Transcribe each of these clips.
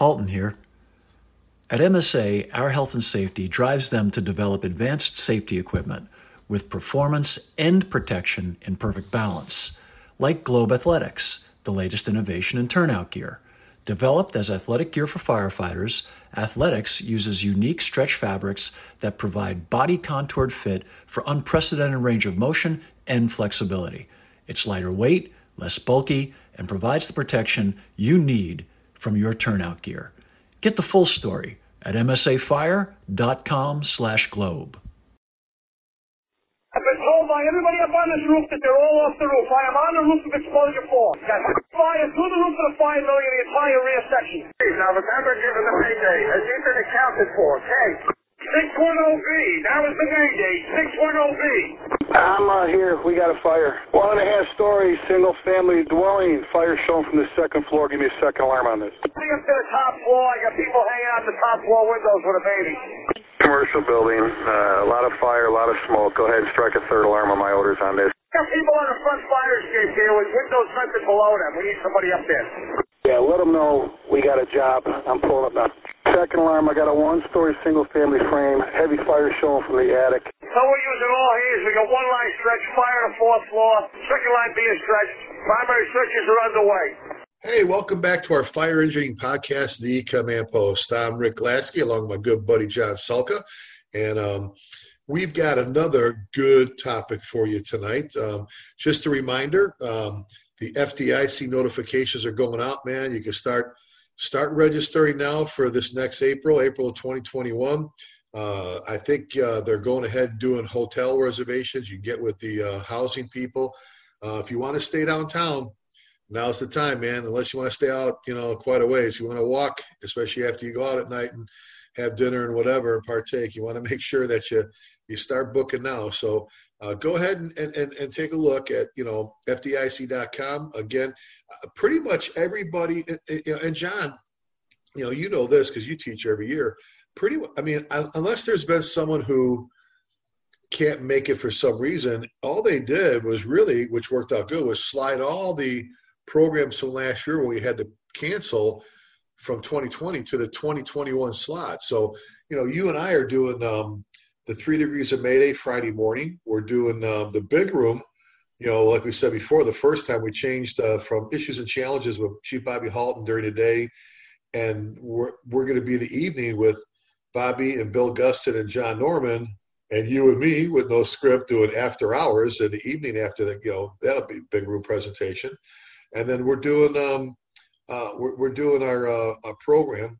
Halton here. At MSA, our health and safety drives them to develop advanced safety equipment with performance and protection in perfect balance, like Globe Athletics, the latest innovation in turnout gear. Developed as athletic gear for firefighters, Athletics uses unique stretch fabrics that provide body-contoured fit for unprecedented range of motion and flexibility. It's lighter weight, less bulky, and provides the protection you need from your turnout gear. Get the full story at msafire.com/globe. I've been told by everybody up on this roof that they're all off the roof. I am on the roof of Exposure 4. Got fire through the roof of the fire building in the entire rear section. Now remember giving the payday. Has he been accounted for? Okay. 610B. That was the name date. 610B. I'm here. We got a fire. 1.5-story single-family dwelling. Fire shown from the second floor. Give me a second alarm on this. Getting up to the top floor. I got people hanging out the top floor windows with a baby. Commercial building. A lot of fire, a lot of smoke. Go ahead and strike a third alarm on my orders on this. Got people on the front fire escape here with windows vented below them. We need somebody up there. Yeah, let them know we got a job. I'm pulling up now. Second alarm, I got a 1-story single-family frame. Heavy fire showing from the attic. So we're using all hands. We got one line stretch, fire on the 4th floor. Second line being stretched. Primary searches are underway. Hey, welcome back to our Fire Engineering Podcast, The Command Post. I'm Rick Lasky, along with my good buddy John Sulka. And we've got another good topic for you tonight. Just a reminder, the FDIC notifications are going out, man. You can start registering now for this next April of 2021. I think they're going ahead and doing hotel reservations. You can get with the housing people. If you want to stay downtown, now's the time, man, unless you want to stay out, quite a ways. You want to walk, especially after you go out at night and have dinner and whatever and partake. You want to make sure that you start booking now. So go ahead and take a look at, FDIC.com. Again, pretty much everybody, and John, you know this because you teach every year. Unless there's been someone who can't make it for some reason, all they did was really, which worked out good, was slide all the programs from last year when we had to cancel from 2020 to the 2021 slot. So, you and I are doing the 3 Degrees of Mayday Friday morning. We're doing the big room, like we said before, the first time we changed from issues and challenges with Chief Bobby Halton during the day. And we're going to be the evening with Bobby and Bill Gustin and John Norman and you and me with no script doing after hours in the evening after the, that'll be a big room presentation. And then we're doing we're doing our program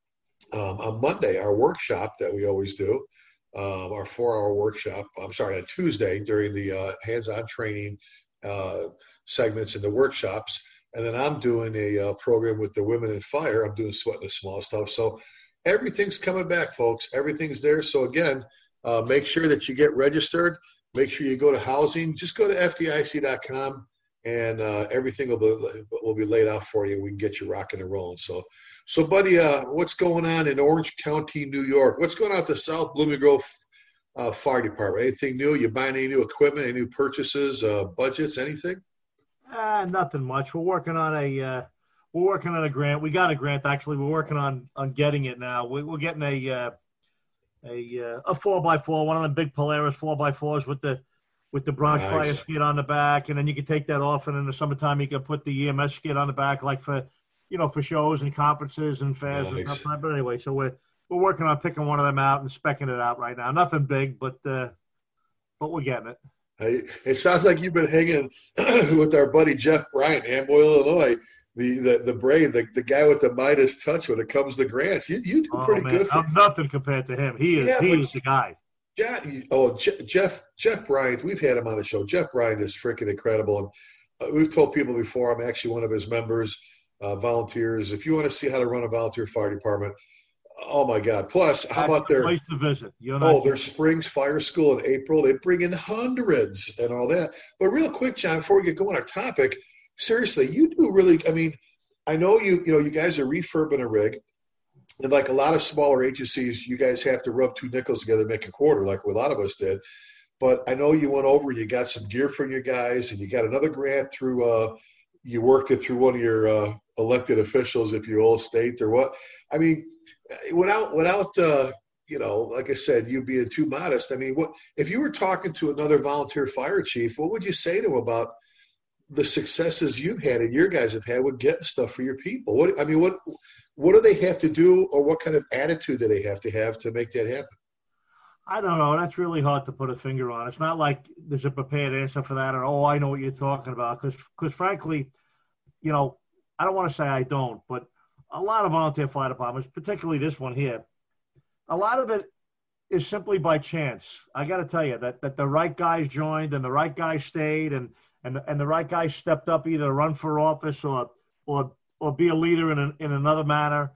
on Monday, our workshop that we always do, our 4-hour workshop. On Tuesday during the hands-on training segments in the workshops. And then I'm doing a program with the Women in Fire. I'm doing Sweating the Small Stuff. So everything's coming back, folks. Everything's there. So again, make sure that you get registered. Make sure you go to housing. Just go to FDIC.com. And everything will be laid out for you. We can get you rocking and rolling. So buddy, what's going on in Orange County, New York? What's going on at the South Blooming Grove Fire Department? Anything new? You buying any new equipment, any new purchases, budgets, anything? Nothing much. We're working on a grant. We got a grant actually. We're working on getting it now. We're getting a 4x4, one of the big Polaris 4x4s with the bronze fire skid on the back, and then you can take that off, and in the summertime you can put the EMS skid on the back, like for shows and conferences and fairs and stuff. But anyway, so we're working on picking one of them out and specking it out right now. Nothing big, but we're getting it. It sounds like you've been hanging with our buddy Jeff Bryant, Amboy, Illinois, the brain, the guy with the Midas touch when it comes to grants. You do pretty good. I'm nothing compared to him. He is the guy. Jeff Bryant, we've had him on the show. Jeff Bryant is freaking incredible. And we've told people before, I'm actually one of his members, volunteers. If you want to see how to run a volunteer fire department, oh my God. Plus, how about their place to visit? Their Springs Fire School in April. They bring in hundreds and all that. But real quick, John, before we get going on our topic, seriously, you do really, I know you guys are refurbing a rig. And like a lot of smaller agencies, you guys have to rub 2 nickels together to make a quarter, like a lot of us did. But I know you went over and you got some gear from your guys, and you got another grant through you worked it through one of your elected officials, if you will, state or what. I mean, without like I said, you being too modest. I mean, what if you were talking to another volunteer fire chief? What would you say to him about the successes you've had and your guys have had with getting stuff for your people? What do they have to do, or what kind of attitude do they have to make that happen? I don't know. That's really hard to put a finger on. It's not like there's a prepared answer for that, or I know what you're talking about. Because frankly, I don't want to say I don't, but a lot of volunteer fire departments, particularly this one here, a lot of it is simply by chance. I got to tell you that the right guys joined and the right guys stayed and the right guys stepped up either to run for office or be a leader in another manner.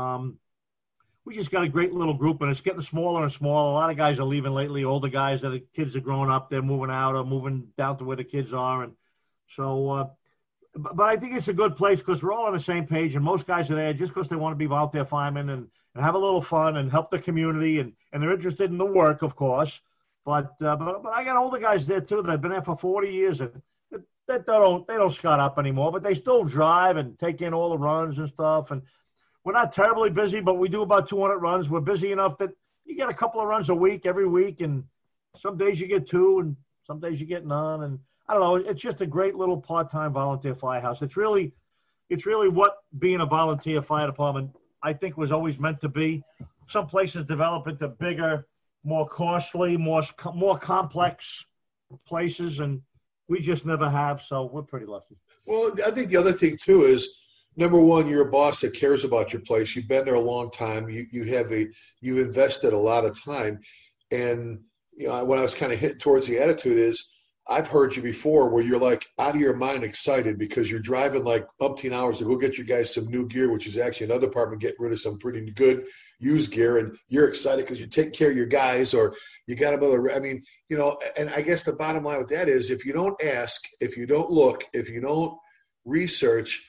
We just got a great little group, and it's getting smaller and smaller. A lot of guys are leaving lately. Older guys that kids are growing up, they're moving out or moving down to where the kids are. And so, but I think it's a good place because we're all on the same page, and most guys are there just because they want to be volunteer firemen and have a little fun and help the community, and they're interested in the work, of course. But I got older guys there too that have been there for 40 years and they don't scut up anymore, but they still drive and take in all the runs and stuff. And we're not terribly busy, but we do about 200 runs. We're busy enough that you get a couple of runs a week, every week, and some days you get 2 and some days you get none. And I don't know, it's just a great little part-time volunteer firehouse. It's really what being a volunteer fire department, I think, was always meant to be. Some places develop into bigger, more costly, more complex places, and we just never have, so we're pretty lucky. Well, I think the other thing, too, is, number one, you're a boss that cares about your place. You've been there a long time. You've invested a lot of time. And when I was kind of hitting towards the attitude is, I've heard you before where you're like out of your mind excited because you're driving like umpteen hours to go get your guys some new gear, which is actually another department getting rid of some pretty good used gear. And you're excited because you take care of your guys, or you got them. I mean, and I guess the bottom line with that is, if you don't ask, if you don't look, if you don't research,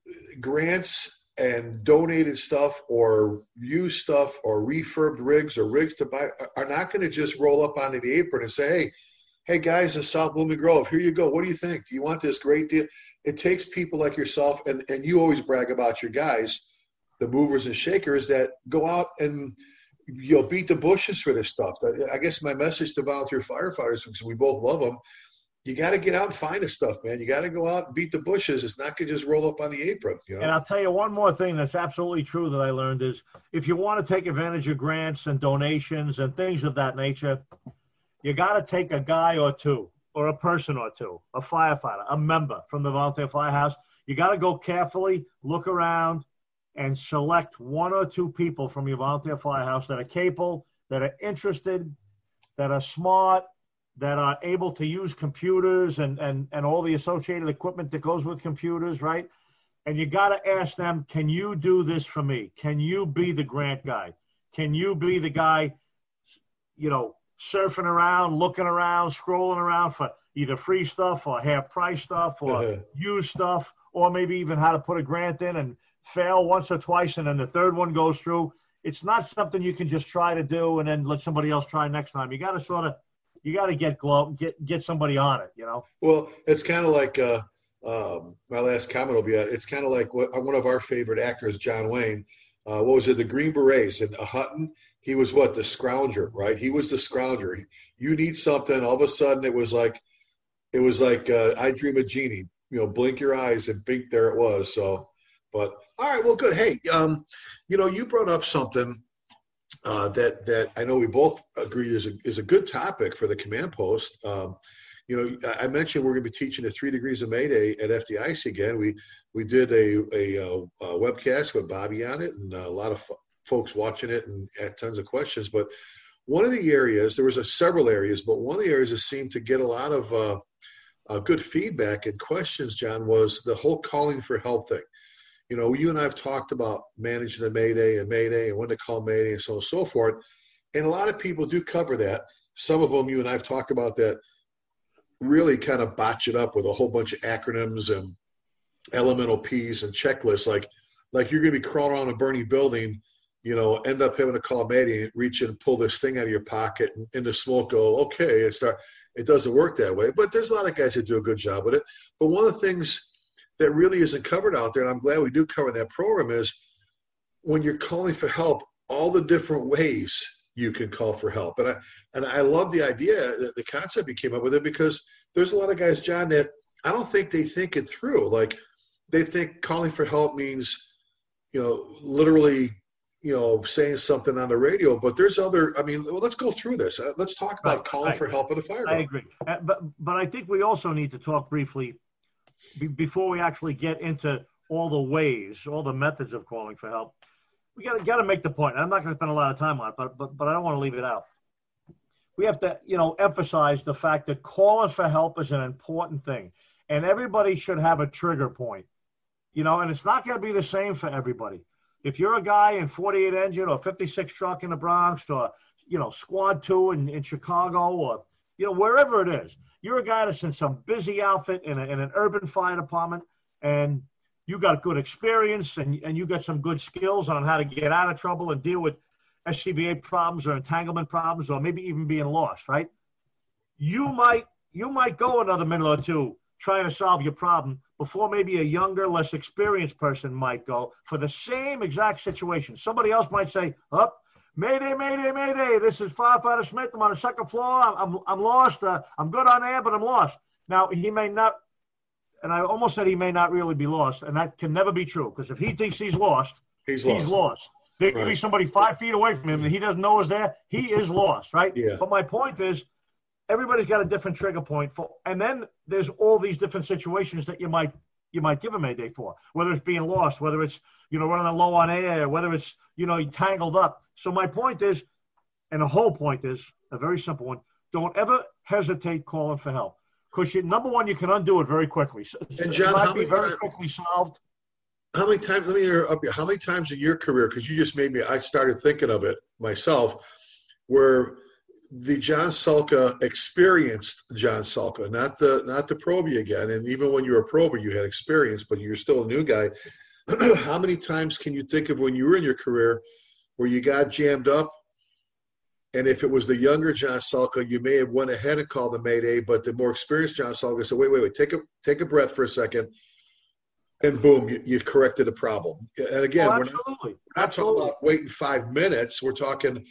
grants and donated stuff or used stuff or refurbed rigs or rigs to buy are not going to just roll up onto the apron and say, hey guys in South Blooming Grove, here you go. What do you think? Do you want this great deal? It takes people like yourself, and you always brag about your guys, the movers and shakers that go out and beat the bushes for this stuff. I guess my message to volunteer firefighters, because we both love them, you got to get out and find this stuff, man. You got to go out and beat the bushes. It's not going to just roll up on the apron. And I'll tell you one more thing that's absolutely true that I learned is, if you want to take advantage of grants and donations and things of that nature, you got to take a guy or two, or a person or two, a firefighter, a member from the volunteer firehouse. You got to go carefully, look around, and select 1 or 2 people from your volunteer firehouse that are capable, that are interested, that are smart, that are able to use computers and all the associated equipment that goes with computers, right? And you got to ask them, can you do this for me? Can you be the grant guy? Can you be the guy, surfing around, looking around, scrolling around for either free stuff or half price stuff or used stuff, or maybe even how to put a grant in and fail once or twice and then the third one goes through. It's not something you can just try to do and then let somebody else try next time. You got to get somebody on it, Well, it's kind of like my last comment will be it's kind of like one of our favorite actors, John Wayne. What was it? The Green Berets in Hutton. He was the scrounger, right? He was the scrounger. You need something. All of a sudden, it was like I Dream of Jeannie. Blink your eyes and bink, there it was. So, but all right, well, good. Hey, you brought up something that I know we both agree is a good topic for the command post. I mentioned we're going to be teaching the 3 Degrees of Mayday at FDIC again. We did a webcast with Bobby on it, and a lot of folks watching it and had tons of questions. But one of the areas, there was several areas, but one of the areas that seemed to get a lot of good feedback and questions, John, was the whole calling for help thing. You and I have talked about managing the Mayday and when to call Mayday and so on and so forth. And a lot of people do cover that. Some of them, you and I have talked about that, really kind of botch it up with a whole bunch of acronyms and elemental P's and checklists. Like you're going to be crawling around a burning building, end up having to call Mayday, reach in and pull this thing out of your pocket and in the smoke go, okay, and start. It doesn't work that way. But there's a lot of guys that do a good job with it. But one of the things that really isn't covered out there, and I'm glad we do cover that program, is when you're calling for help, all the different ways you can call for help. And I love the idea, the concept you came up with it, because there's a lot of guys, John, that I don't think they think it through. Like, they think calling for help means, literally, saying something on the radio. But there's other, let's go through this. Let's talk about calling for help at a fire. I agree. But I think we also need to talk briefly before we actually get into all the ways, all the methods of calling for help. We got to make the point. I'm not going to spend a lot of time on it, but I don't want to leave it out. We have to, emphasize the fact that calling for help is an important thing, and everybody should have a trigger point, and it's not going to be the same for everybody. If you're a guy in 48 engine or 56 truck in the Bronx, or, squad 2 in Chicago, or, wherever it is, you're a guy that's in some busy outfit in an urban fire department, and you got good experience and you got some good skills on how to get out of trouble and deal with SCBA problems or entanglement problems, or maybe even being lost, right? You might go another minute or two trying to solve your problem before maybe a younger, less experienced person might go for the same exact situation. Somebody else might say, Mayday, Mayday, Mayday. This is Firefighter Smith. I'm on the second floor. I'm lost. I'm good on air, but I'm lost. Now, he may not, and I almost said he may not really be lost, and that can never be true, because if he thinks he's lost, he's lost. There could be somebody 5 feet away from him that he doesn't know is there. He is lost, right? Yeah. But my point is, everybody's got a different trigger point and then there's all these different situations that you might give a Mayday for, whether it's being lost, whether it's, running low on air, whether it's, you're tangled up. So my point is, and the whole point is a very simple one: don't ever hesitate calling for help, because number one, you can undo it very quickly. And John, it might be very quickly solved. How many times, let me interrupt you, how many times in your career, because you just I started thinking of it myself, where the John Sulka, experienced John Sulka, not the probie again, and even when you were a probie, you had experience, but you're still a new guy. How many times can you think of when you were in your career where you got jammed up, and if it was the younger John Sulka, you may have went ahead and called the Mayday, but the more experienced John Sulka said, wait, take a breath for a second, and boom, you corrected the problem. And again, we're not talking about waiting 5 minutes. We're talking,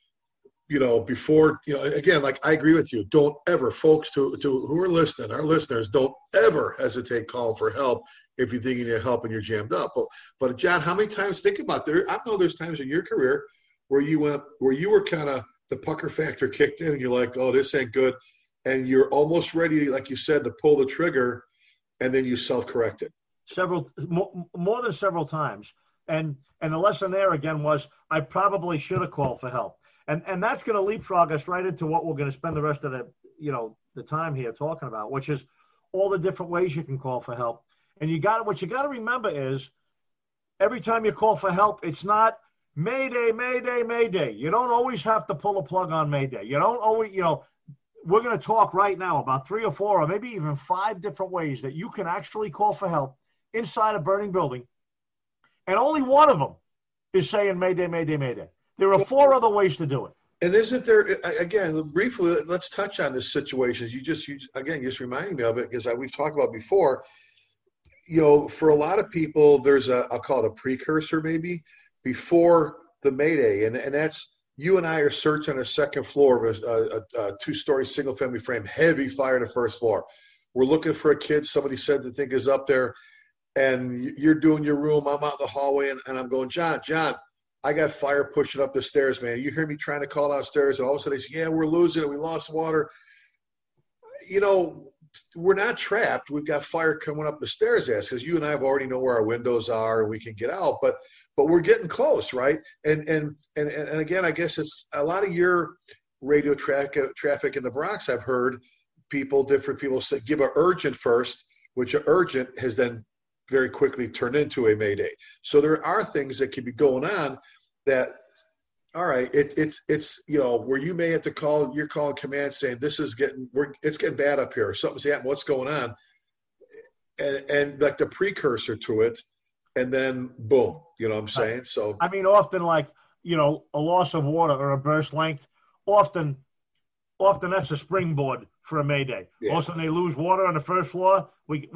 before, again, like, I agree with you. Don't ever, folks, to who are listening, our listeners, don't ever hesitate calling for help if you think you need help and you're jammed up. But John, how many times, think about I know there's times in your career where you were kind of, the pucker factor kicked in and you're like, oh, this ain't good. And you're almost ready, like you said, to pull the trigger, and then you self-corrected. More than several times. And the lesson there again was, I probably should have called for help. And that's going to leapfrog us right into what we're going to spend the rest of the time here talking about, which is all the different ways you can call for help. And what you got to remember is, every time you call for help, it's not Mayday, Mayday, Mayday. You don't always have to pull a plug on Mayday. You don't always, we're going to talk right now about 3 or 4 or maybe even 5 different ways that you can actually call for help inside a burning building. And only one of them is saying Mayday, Mayday, Mayday. There are 4 other ways to do it. And isn't there, again, briefly, let's touch on this situation. You just reminding me of it, because we've talked about before, for a lot of people, there's I'll call it a precursor maybe, before the Mayday. And that's, you and I are searching on the second floor of a 2-story single-family frame, heavy fire on the first floor. We're looking for a kid, somebody said the thing is up there, and you're doing your room. I'm out in the hallway, and I'm going, John, I got fire pushing up the stairs, man. You hear me trying to call downstairs, and all of a sudden they say, yeah, we're losing it. We lost water. We're not trapped. We've got fire coming up the stairs, because you and I have already know where our windows are and we can get out, but we're getting close, right? And again, I guess it's a lot of your radio traffic in the Bronx. I've heard different people say, give an urgent first, which an urgent has then very quickly turned into a Mayday. So there are things that could be going on that, all right, it's where you may have to call, you're calling command saying, it's getting bad up here. Something's happening. What's going on? And like the precursor to it, and then boom, you know what I'm saying? So, often like, a loss of water or a burst length, often that's a springboard for a Mayday. Yeah. Also, when they lose water on the first floor, we got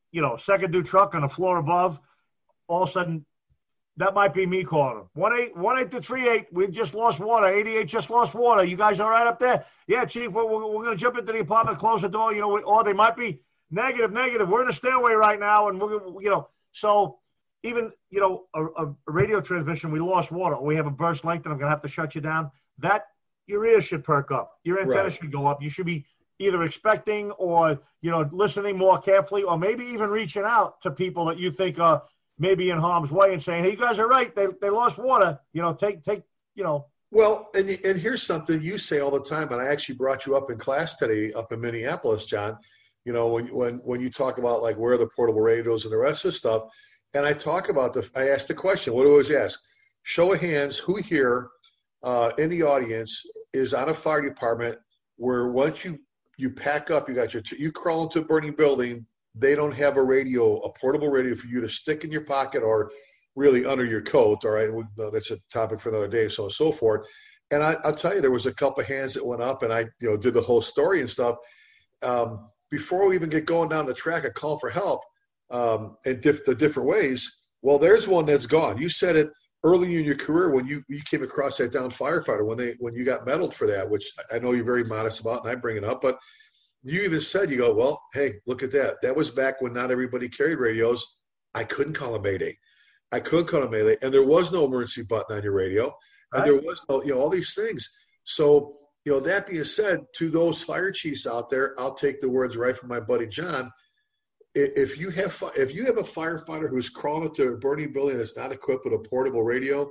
second due truck on the floor above, all of a sudden, that might be me calling them. 1-8 to 3-8. We just lost water. 88 just lost water. You guys all right up there? Yeah, Chief, we're going to jump into the apartment, close the door, or they might be negative. We're in the stairway right now, and so even, a radio transmission, we lost water, or we have a burst length and I'm going to have to shut you down. That, your ears should perk up. Your antenna should go up. You should be either expecting or, listening more carefully, or maybe even reaching out to people that you think are maybe in harm's way and saying, hey, you guys are right. They lost water. Take. Well, and here's something you say all the time, and I actually brought you up in class today up in Minneapolis, John. When you talk about like where are the portable radios and the rest of the stuff, and I talk about I ask the question, what do I always ask? Show of hands, who here in the audience is on a fire department where once you pack up, you crawl into a burning building, they don't have a portable radio for you to stick in your pocket or really under your coat. All right, that's a topic for another day, so on and so forth. And I'll tell you, there was a couple of hands that went up, and I did the whole story and stuff. Before we even get going down the track, a call for help in the different ways. Well, there's one that's gone. You said it early in your career when you came across that down firefighter when you got medaled for that, which I know you're very modest about, and I bring it up, but you even said, you go, well, hey, look at that. That was back when not everybody carried radios. I couldn't call a Mayday. And there was no emergency button on your radio, and there was no, all these things. So, that being said, to those fire chiefs out there, I'll take the words right from my buddy John. If you have a firefighter who's crawling into a burning building that's not equipped with a portable radio,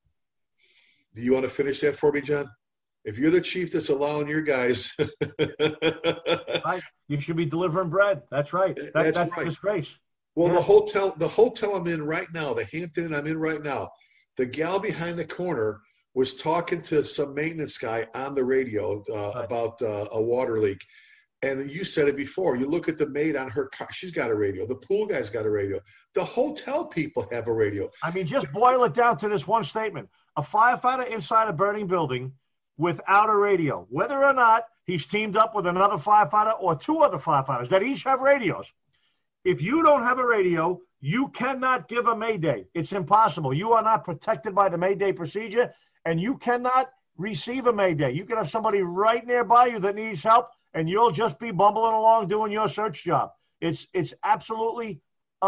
do you want to finish that for me, John? If you're the chief that's allowing your guys, right. You should be delivering bread. That's right. That's right. A disgrace. Well, the hotel I'm in right now, the Hampton I'm in right now, the gal behind the corner was talking to some maintenance guy on the radio about a water leak. And you said it before. You look at the maid on her car. She's got a radio. The pool guy's got a radio. The hotel people have a radio. I mean, just boil it down to this one statement. A firefighter inside a burning building without a radio, whether or not he's teamed up with another firefighter or two other firefighters that each have radios. If you don't have a radio, you cannot give a Mayday. It's impossible. You are not protected by the Mayday procedure, and you cannot receive a Mayday. You can have somebody right nearby you that needs help, and you'll just be bumbling along doing your search job. It's absolutely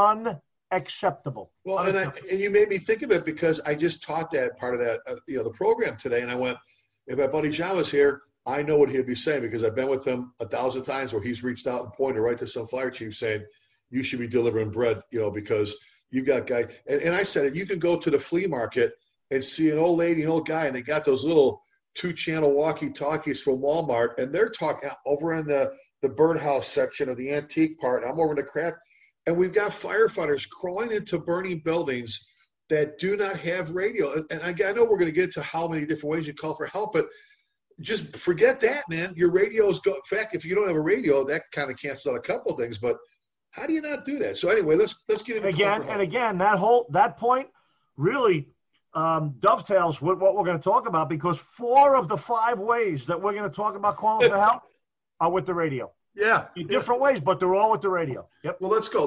unacceptable. Well, and you made me think of it because I just taught that part of that, the program today, and I went, if my buddy John was here, I know what he'd be saying because I've been with him 1,000 times where he's reached out and pointed right to some fire chief saying, you should be delivering bread, because you've got guys. And I said, you can go to the flea market and see an old lady, an old guy, and they got those little 2-channel walkie-talkies from Walmart, and they're talking over in the birdhouse section of the antique part. I'm over in the craft, and we've got firefighters crawling into burning buildings that do not have radio. And I know we're going to get to how many different ways you call for help, but just forget that, man. Your radios go. In fact, if you don't have a radio, that kind of cancels out a couple of things. But how do you not do that? So anyway, let's get into again. That point really dovetails with what we're going to talk about because 4 of the 5 ways that we're going to talk about calling for help are with the radio. Yeah, in different ways, but they're all with the radio. Yep. Well, let's go.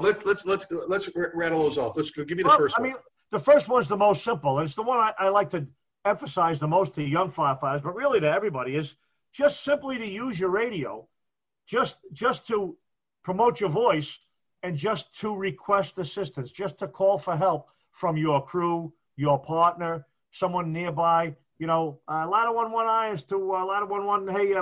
Let's rattle those off. Let's go. Give me the first one. I mean, the first one's the most simple, and it's the one I like to emphasize the most to young firefighters, but really to everybody, is just simply to use your radio, just to promote your voice, and just to request assistance, just to call for help from your crew, your partner, someone nearby. Ladder 11 irons to Ladder 11. Hey,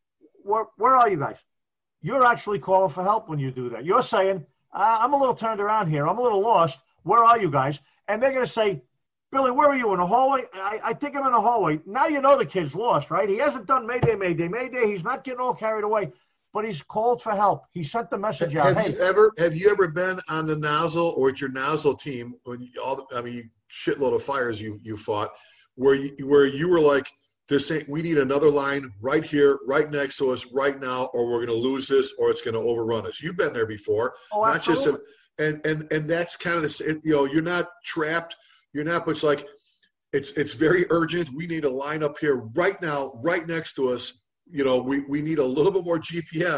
where are you guys? You're actually calling for help when you do that. You're saying, I'm a little turned around here. I'm a little lost. Where are you guys? And they're going to say, Billy, where are you, in the hallway? I think I'm in the hallway. Now you know the kid's lost, right? He hasn't done Mayday. He's not getting all carried away, but he's called for help. He sent the message out. Have you ever been on the nozzle or at your nozzle team when shitload of fires you fought where you were like, they're saying we need another line right here, right next to us, right now, or we're going to lose this, or it's going to overrun us. You've been there before, not just and that's kind of you're not trapped, you're not. But it's like it's very urgent. We need a line up here right now, right next to us. We need a little bit more GPM.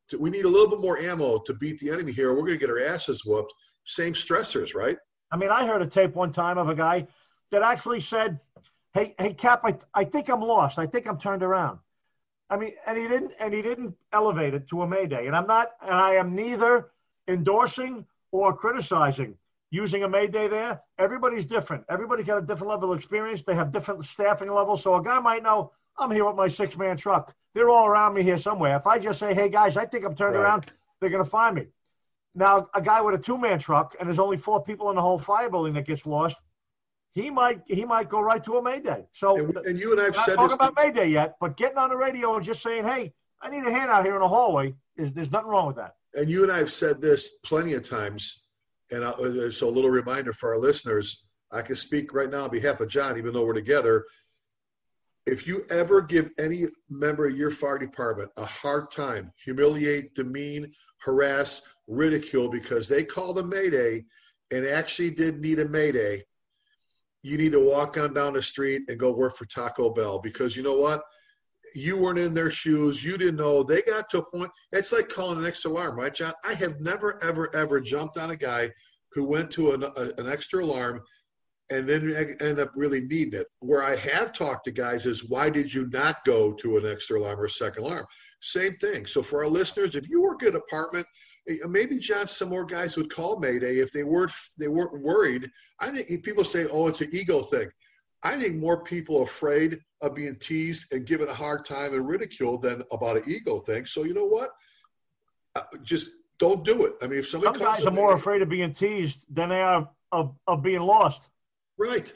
we need a little bit more ammo to beat the enemy here. We're going to get our asses whooped. Same stressors, right? I mean, I heard a tape one time of a guy that actually said, hey, Cap, I think I'm lost. I think I'm turned around. I mean, and he didn't elevate it to a mayday. And I am neither endorsing or criticizing using a mayday there. Everybody's different. Everybody's got a different level of experience. They have different staffing levels. So a guy might know, I'm here with my 6-man truck. They're all around me here somewhere. If I just say, hey, guys, I think I'm turned around, they're going to find me. Now, a guy with a 2-man truck, and there's only 4 people in the whole fire building that gets lost, he might go right to a mayday. So, and you and I have said this. Not talking about mayday yet, but getting on the radio and just saying, hey, I need a hand out here in the hallway, there's nothing wrong with that. And you and I have said this plenty of times, and so a little reminder for our listeners, I can speak right now on behalf of John, even though we're together. If you ever give any member of your fire department a hard time, humiliate, demean, harass, ridicule because they called a mayday and actually did need a mayday, you need to walk on down the street and go work for Taco Bell, because you know what? You weren't in their shoes. You didn't know. They got to a point. It's like calling an extra alarm, right, John? I have never, ever, ever jumped on a guy who went to an extra alarm and then end up really needing it. Where I have talked to guys is, why did you not go to an extra alarm or a second alarm? Same thing. So for our listeners, if you work at an apartment, maybe, John, some more guys would call mayday if they weren't worried. I think people say, oh, it's an ego thing. I think more people are afraid of being teased and given a hard time and ridiculed than about an ego thing. So you know what? Just don't do it. I mean, if somebody some guys are more afraid of being teased than they are of being lost. Right.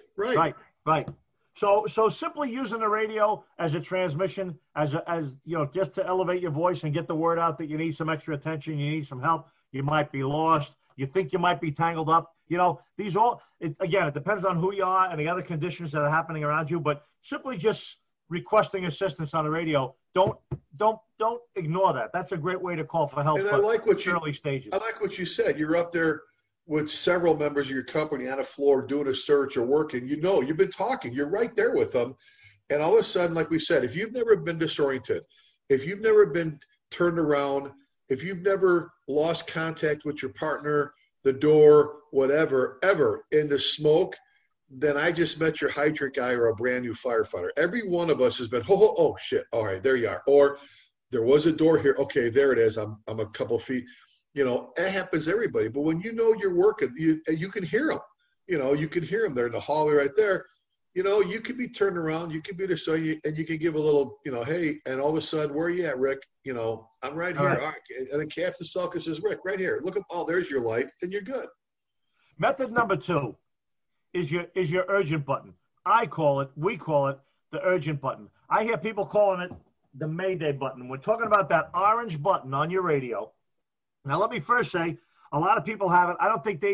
So simply using the radio as a transmission, as you know, just to elevate your voice and get the word out that you need some extra attention, you need some help, you might be lost, you think you might be tangled up. You know, it depends on who you are and the other conditions that are happening around you. But simply just requesting assistance on the radio, don't ignore that. That's a great way to call for help. And I like what early stages. I like what you said. You're up there with several members of your company on a floor doing a search or working. You know, you've been talking. You're right there with them. And all of a sudden, like we said, if you've never been disoriented, if you've never been turned around, if you've never lost contact with your partner, the door, whatever, ever in the smoke, then I just met your hydrant guy or a brand new firefighter. Every one of us has been, oh shit, all right, there you are. Or there was a door here. Okay, there it is. I'm a couple feet. You know, it happens to everybody. But when you know you're working, you can hear them. You know, you can hear them. They're in the hallway right there. You know, you could be turned around. You could be this, and you can give a little, you know, hey, and all of a sudden, where are you at, Rick? You know, I'm right here. All right. And then Captain Sulka says, Rick, right here. Look up. Oh, there's your light, and you're good. Method number 2 is your urgent button. We call it the urgent button. I hear people calling it the Mayday button. We're talking about that orange button on your radio. Now, let me first say, a lot of people have it. I don't think they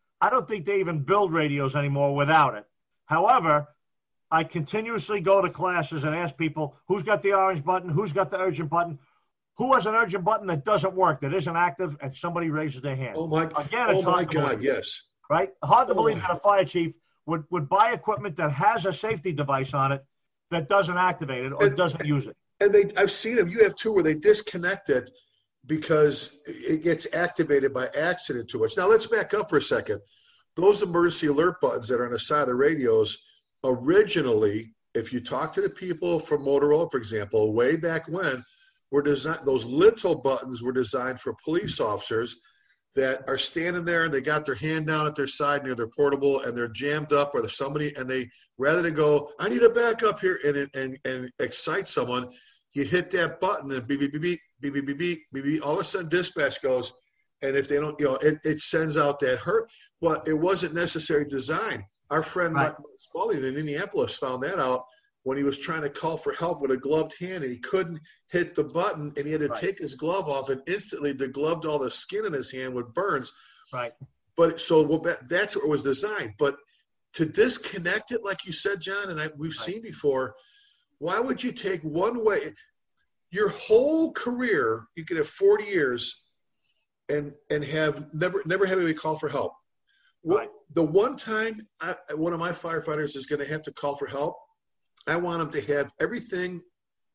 even build radios anymore without it. However, I continuously go to classes and ask people, who's got the orange button? Who's got the urgent button? Who has an urgent button that doesn't work, that isn't active, and somebody raises their hand? Oh, my God, yes. Right? Hard to believe that a fire chief would buy equipment that has a safety device on it that doesn't activate it or doesn't use it. And I've seen them. You have two where they disconnect it because it gets activated by accident too much. Now, let's back up for a second. Those emergency alert buttons that are on the side of the radios, originally, if you talk to the people from Motorola, for example, way back when, were designed. Those little buttons were designed for police officers that are standing there and they got their hand down at their side near their portable and they're jammed up, or there's somebody, and they, rather than go, I need a backup here and excite someone, you hit that button and beep, beep, beep, beep, beep, beep, beep, beep, beep, beep. All of a sudden dispatch goes, and if they don't, you know, it sends out that hurt. But it wasn't necessarily designed. Our friend Mike Spalding in Indianapolis found that out when he was trying to call for help with a gloved hand, and he couldn't hit the button, and he had to take his glove off, and instantly degloved all the skin in his hand with burns. Right. But so that's what it was designed. But to disconnect it, like you said, John, and we've seen before, why would you take one way? Your whole career, you could have 40 years and have never have anybody call for help. Right. The one time one of my firefighters is going to have to call for help, I want them to have everything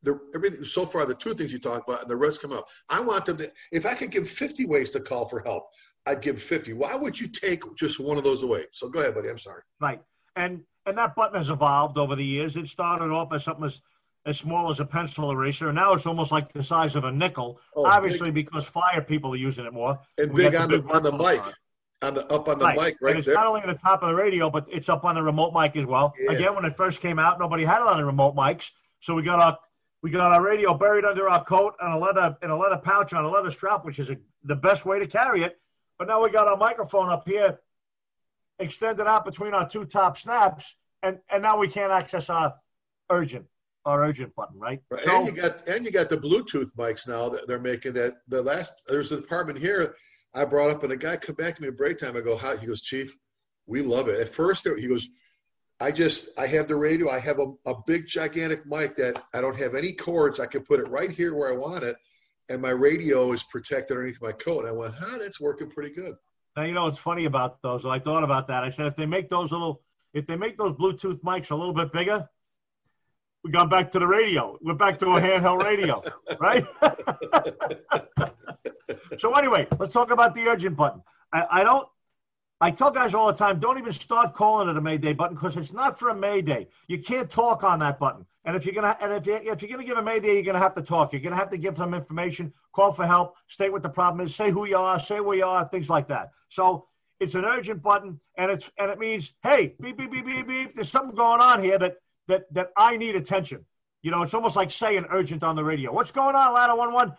everything so far, the two things you talk about and the rest come up. I want them to, if I could give 50 ways to call for help, I'd give 50. Why would you take just one of those away? So go ahead, buddy. I'm sorry. Right. And that button has evolved over the years. It started off as something as small as a pencil eraser, and now it's almost like the size of a nickel, obviously big, because fire people are using it more. And big on the mic. Up on the mic, right? And it's there. Not only on the top of the radio, but it's up on the remote mic as well. Yeah. Again, when it first came out, nobody had it on the remote mics, so we got our radio buried under our coat and a leather pouch on a leather strap, which is the best way to carry it. But now we got our microphone up here, extended out between our two top snaps, and now we can't access our urgent button, right? So, and you got the Bluetooth mics now that they're making. That there's a department here I brought up, and a guy come back to me at break time. I go, "Hi," he goes, "Chief, we love it." At first, he goes, I have the radio. I have a big, gigantic mic that I don't have any cords. I can put it right here where I want it, and my radio is protected underneath my coat. And I went, that's working pretty good. Now, what's funny about those? I thought about that. I said, if they make those Bluetooth mics a little bit bigger, we got back to the radio. We're back to a handheld radio, right? So anyway, let's talk about the urgent button. I tell guys all the time, don't even start calling it a Mayday button because it's not for a Mayday. You can't talk on that button. And if you're gonna give a Mayday, you're gonna have to talk. You're gonna have to give some information, call for help, state what the problem is, say who you are, say where you are, things like that. So it's an urgent button, and it means, hey, beep beep beep beep beep. There's something going on here that I need attention. It's almost like saying urgent on the radio. What's going on, Ladder 11?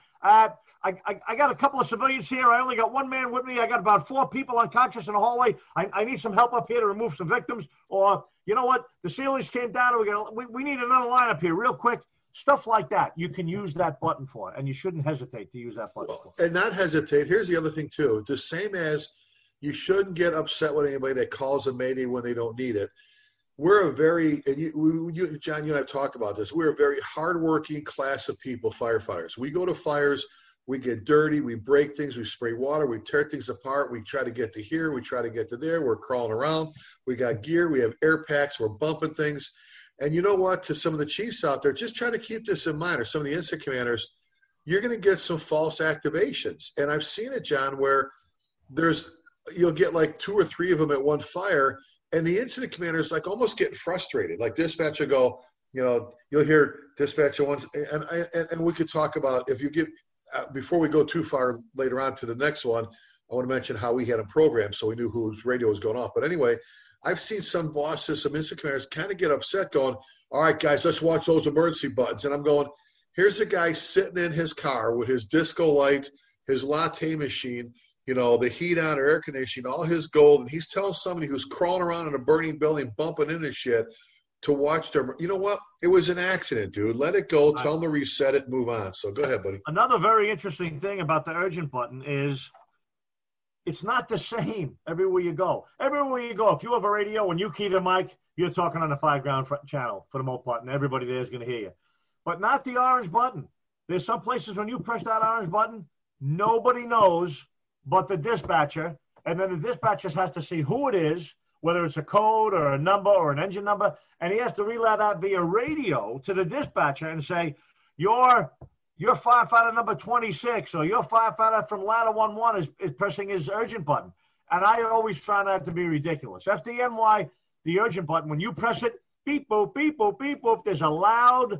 I got a couple of civilians here. I only got one man with me. I got about 4 people unconscious in the hallway. I need some help up here to remove some victims. Or, you know what? The ceilings came down. And we need another line up here real quick. Stuff like that. You can use that button for it, and you shouldn't hesitate to use that button for it. And not hesitate. Here's the other thing, too. The same as you shouldn't get upset with anybody that calls a Mayday when they don't need it. We're a very, and John, you and I have talked about this. We're a very hardworking class of people, firefighters. We go to fires. We get dirty, we break things, we spray water, we tear things apart, we try to get to here, we try to get to there, we're crawling around, we got gear, we have air packs, we're bumping things. And you know what, to some of the chiefs out there, just try to keep this in mind, or some of the incident commanders, you're going to get some false activations. And I've seen it, John, where you'll get like 2 or 3 of them at one fire, and the incident commander is like almost getting frustrated. Like dispatch will go, you'll hear dispatch once, and we could talk about if you give – before we go too far later on to the next one, I want to mention how we had a program so we knew whose radio was going off. But anyway, I've seen some bosses, some incident commanders kind of get upset going, all right, guys, let's watch those emergency buttons. And I'm going, here's a guy sitting in his car with his disco light, his latte machine, the heat on, air conditioning, all his gold. And he's telling somebody who's crawling around in a burning building, bumping into shit, to watch them. You know what? It was an accident, dude. Let it go. Tell them to reset it, move on. So go ahead, buddy. Another very interesting thing about the urgent button is it's not the same everywhere you go. Everywhere you go, if you have a radio and you key the mic, you're talking on the 5-ground channel for the remote button. Everybody there is going to hear you. But not the orange button. There's some places when you press that orange button, nobody knows but the dispatcher. And then the dispatcher has to see who it is, whether it's a code or a number or an engine number, and he has to relay that via radio to the dispatcher and say, your firefighter number 26 or your firefighter from ladder 11 is pressing his urgent button. And I always found that to be ridiculous. FDNY, the urgent button, when you press it, beep, boop, beep, boop, beep, boop, there's a loud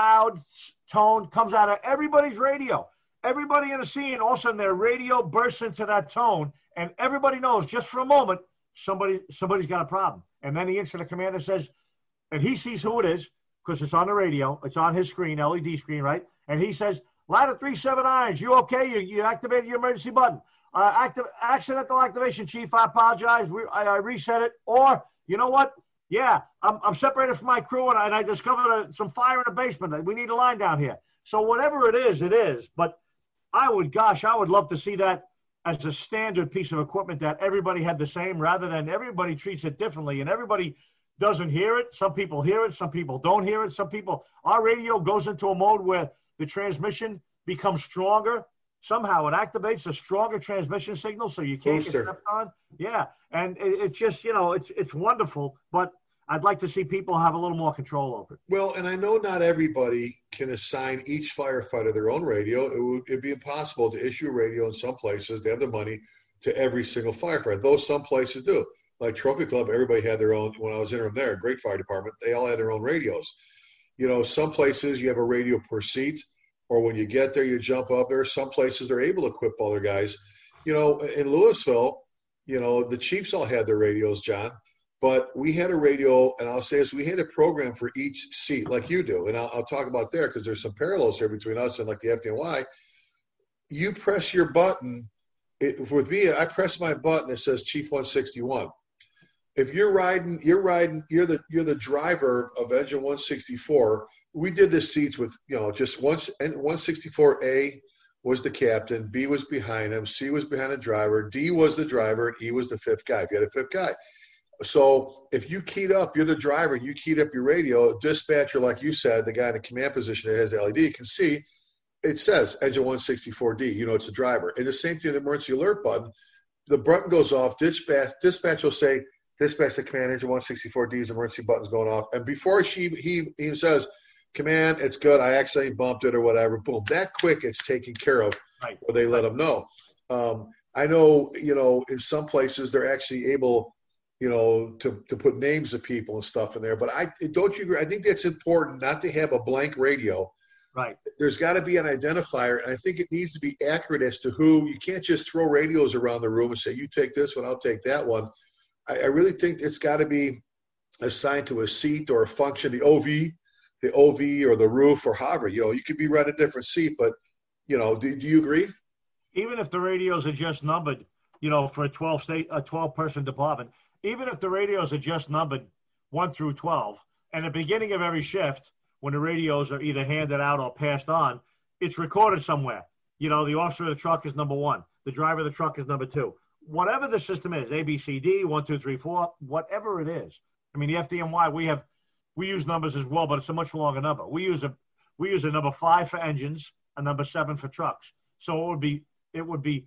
tone comes out of everybody's radio. Everybody in the scene, all of a sudden their radio bursts into that tone, and everybody knows just for a moment, somebody's got a problem. And then the incident commander says, and he sees who it is because it's on the radio. It's on his screen, LED screen, right? And he says, ladder 379, you okay? You activated your emergency button. Accidental activation, Chief. I apologize. I reset it. Or, you know what? Yeah, I'm separated from my crew, and I discovered some fire in the basement. We need a line down here. So whatever it is, it is. But I would love to see that as a standard piece of equipment that everybody had the same, rather than everybody treats it differently and everybody doesn't hear it. Some people hear it. Some people don't hear it. Our radio goes into a mode where the transmission becomes stronger. Somehow it activates a stronger transmission signal so you can't get stepped on. Yeah. And it's just, it's wonderful. But I'd like to see people have a little more control over it. Well, and I know not everybody can assign each firefighter their own radio. It'd be impossible to issue a radio in some places. They have the money to every single firefighter, though some places do. Like Trophy Club, everybody had their own. When I was interim there, great fire department, they all had their own radios. You know, some places you have a radio per seat, or when you get there, you jump up. There are some places they're able to equip all their guys. You know, in Louisville, you know, the Chiefs all had their radios, John. But we had a radio, and I'll say this, we had a program for each seat like you do. And I'll talk about there because there's some parallels here between us and like the FDNY. You press your button. With me, I press my button. It says Chief 161. If you're the driver of engine 164. We did the seats with, you know, just once, and 164A was the captain, B was behind him, C was behind the driver, D was the driver, and E was the fifth guy, if you had a fifth guy. So if you keyed up, you're the driver, you keyed up your radio, dispatcher, like you said, the guy in the command position that has the LED can see, it says engine 164D, you know, it's a driver. And the same thing, the emergency alert button, the button goes off, dispatch will say, dispatch the command, engine 164D's emergency button's going off. And before he even says, command, it's good, I accidentally bumped it or whatever, boom, that quick it's taken care of, right, or they let them know. I know, you know, in some places they're actually able, you know, to put names of people and stuff in there. But don't you agree? I think that's important not to have a blank radio. Right. There's got to be an identifier, and I think it needs to be accurate as to who. You can't just throw radios around the room and say, you take this one, I'll take that one. I really think it's got to be assigned to a seat or a function, the OV or the roof or however. You know, you could be running a different seat, but, you know, do you agree? Even if the radios are just numbered, you know, for a 12-person department, even if the radios are just numbered 1 through 12, and at the beginning of every shift, when the radios are either handed out or passed on, it's recorded somewhere. You know, the officer of the truck is number 1. The driver of the truck is number 2. Whatever the system is, A, B, C, D, 1, 2, 3, 4, whatever it is. I mean, the FDNY, we use numbers as well, but it's a much longer number. We use a number 5 for engines, a number 7 for trucks. So it would be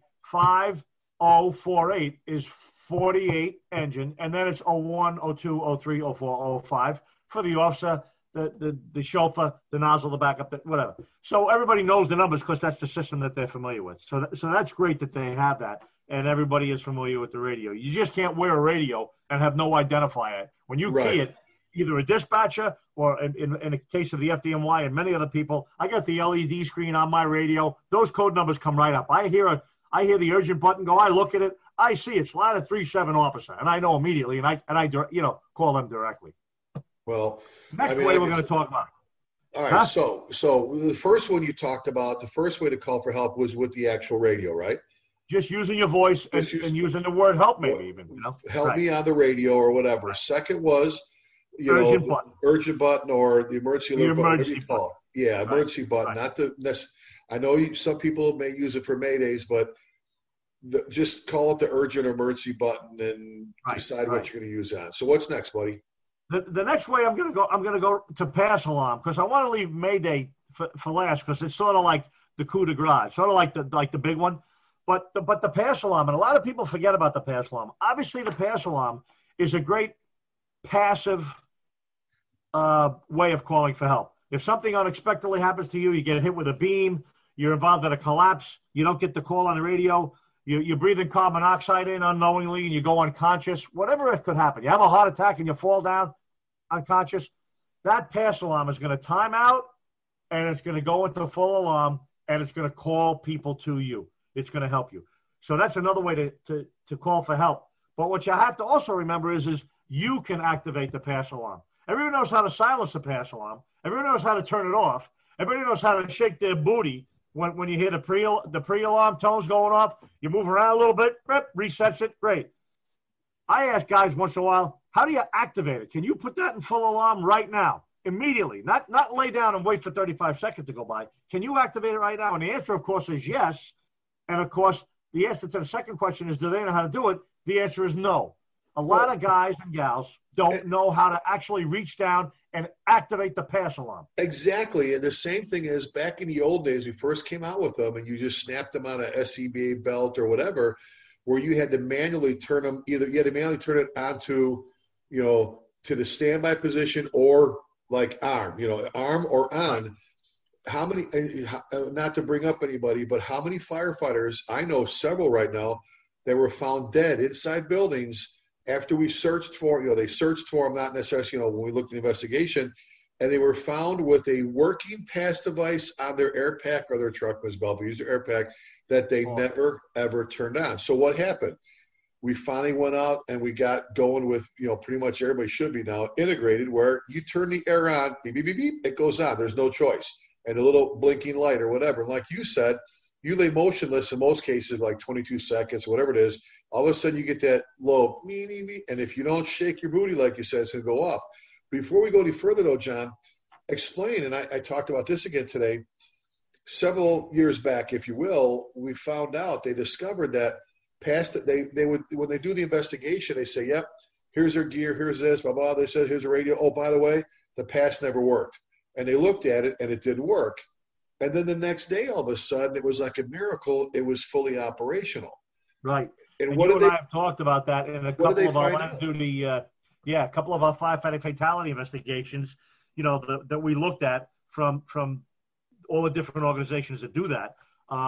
5048 is 48 engine, and then it's 01, 02, 03, 04, 05 for the officer, the chauffeur, the nozzle, the backup, whatever. So everybody knows the numbers because that's the system that they're familiar with. So that's great that they have that, and everybody is familiar with the radio. You just can't wear a radio and have no identifier. When you key it, either a dispatcher or in the case of the FDNY and many other people, I got the LED screen on my radio. Those code numbers come right up. I hear the urgent button go. I look at it. I see it's line of 37 officer, and I know immediately, and I call them directly. Well, next way we're going to talk about it. All right. So the first one you talked about, the first way to call for help was with the actual radio, right? Just using your voice and using the word help, maybe even. You know? Help me on the radio or whatever. Second was, urgent button or the emergency alert button, whatever you call it. Yeah, emergency button. Not I know some people may use it for Maydays, but just call it the urgent emergency button and decide what you're going to use on. So what's next, buddy? The next way I'm going to go to pass alarm, because I want to leave Mayday for last, because it's sort of like the coup de grace, sort of like the big one. But the pass alarm, and a lot of people forget about the pass alarm. Obviously, the pass alarm is a great passive way of calling for help. If something unexpectedly happens to you, you get hit with a beam, you're involved in a collapse, you don't get the call on the radio, you're breathing carbon monoxide in unknowingly and you go unconscious, whatever it could happen. You have a heart attack and you fall down unconscious, that pass alarm is going to time out and it's going to go into full alarm and it's going to call people to you. It's going to help you. So that's another way to call for help. But what you have to also remember is you can activate the pass alarm. Everyone knows how to silence the pass alarm. Everyone knows how to turn it off. Everybody knows how to shake their booty when you hear the pre-alarm tones going off. You move around a little bit, resets it, great. I ask guys once in a while, how do you activate it? Can you put that in full alarm right now, immediately? Not lay down and wait for 35 seconds to go by. Can you activate it right now? And the answer, of course, is yes. And, of course, the answer to the second question is, do they know how to do it? The answer is no. A lot of guys and gals don't know how to actually reach down and activate the pass alarm. Exactly. And the same thing is back in the old days, we first came out with them and you just snapped them on a SCBA belt or whatever, where you had to manually turn them, either you had to manually turn it onto, to the standby position or like arm or on. How many, not to bring up anybody, but how many firefighters, I know several right now, that were found dead inside buildings after we searched for, they searched for them, not necessarily, when we looked at the investigation, and they were found with a working pass device on their air pack or their truck, Ms. Belby used their air pack, that they never, ever turned on. So what happened? We finally went out and we got going with, pretty much everybody should be now integrated, where you turn the air on, beep, beep, beep, beep, it goes on. There's no choice. And a little blinking light or whatever. And like you said, you lay motionless in most cases, like 22 seconds, whatever it is. All of a sudden you get that low, and if you don't shake your booty, like you said, it's going to go off. Before we go any further, though, John, explain, and I talked about this again today, several years back, if you will, we found out, they discovered that they would, when they do the investigation, they say, yep, here's their gear, here's this, blah, blah. They said, here's a radio. Oh, by the way, the pass never worked. And they looked at it, and it didn't work. And then the next day, all of a sudden, it was like a miracle. It was fully operational. Right. And what you and I have talked about that in a couple of our line duty, a couple of our firefighting fatality investigations, that we looked at from all the different organizations that do that.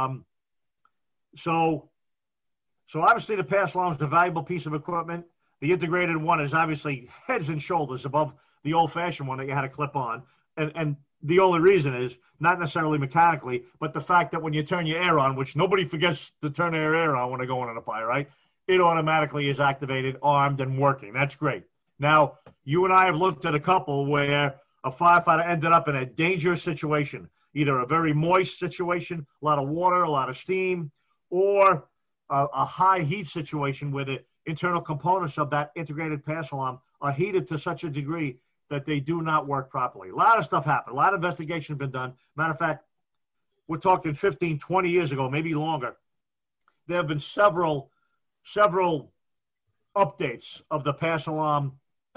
So obviously the pass alarm is a valuable piece of equipment. The integrated one is obviously heads and shoulders above the old-fashioned one that you had to clip on. And the only reason is not necessarily mechanically, but the fact that when you turn your air on, which nobody forgets to turn their air on when they're going on a fire, right? It automatically is activated, armed, and working. That's great. Now, you and I have looked at a couple where a firefighter ended up in a dangerous situation, either a very moist situation, a lot of water, a lot of steam, or a high heat situation where the internal components of that integrated pass alarm are heated to such a degree that they do not work properly. A lot of stuff happened. A lot of investigation has been done. Matter of fact, we're talking 15, 20 years ago, maybe longer. There have been several updates of the pass alarm